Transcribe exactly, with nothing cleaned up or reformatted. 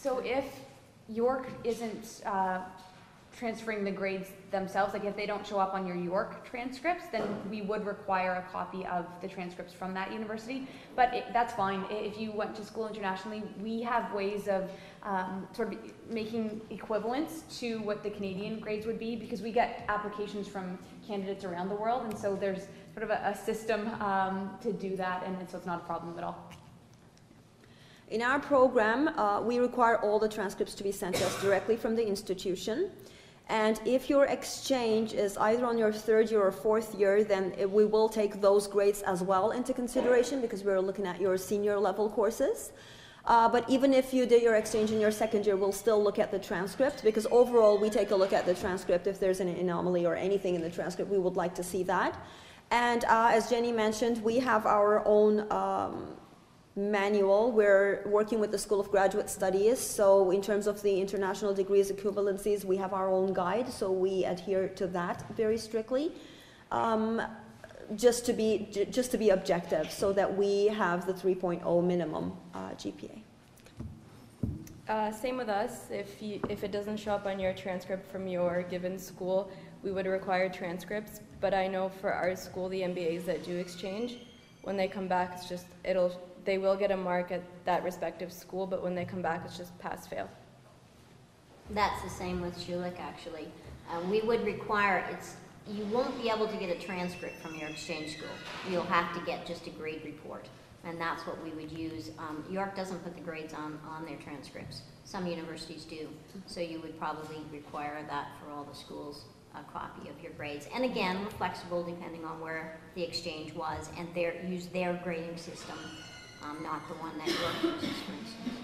So if York isn't uh, transferring the grades themselves, like if they don't show up on your York transcripts, then we would require a copy of the transcripts from that university. But it, that's fine. If you went to school internationally, we have ways of um, sort of making equivalents to what the Canadian grades would be, because we get applications from candidates around the world, and so there's sort of a, a system um, to do that, and so it's not a problem at all. In our program, uh, we require all the transcripts to be sent to us directly from the institution. And if your exchange is either on your third year or fourth year, then it, we will take those grades as well into consideration, because we're looking at your senior level courses. Uh, but even if you did your exchange in your second year, we'll still look at the transcript, because overall we take a look at the transcript. If there's an anomaly or anything in the transcript, we would like to see that. And uh, as Jenny mentioned, we have our own um, manual. We're working with the School of Graduate Studies, so in terms of the international degrees equivalencies, we have our own guide, so we adhere to that very strictly, um, just to be j just to be objective, so that we have the three point oh minimum uh, G P A. Uh, same with us. If you, if it doesn't show up on your transcript from your given school, we would require transcripts. But I know for our school, the M B As that do exchange, when they come back, it's just it'll. They will get a mark at that respective school, but when they come back, it's just pass-fail. That's the same with Schulich, actually. Uh, we would require, it's, you won't be able to get a transcript from your exchange school. You'll have to get just a grade report, and that's what we would use. Um, York doesn't put the grades on, on their transcripts. Some universities do, so you would probably require that for all the schools, a copy of your grades. And again, we're flexible depending on where the exchange was, and their, use their grading system. Um, not the one that York uses, for instance.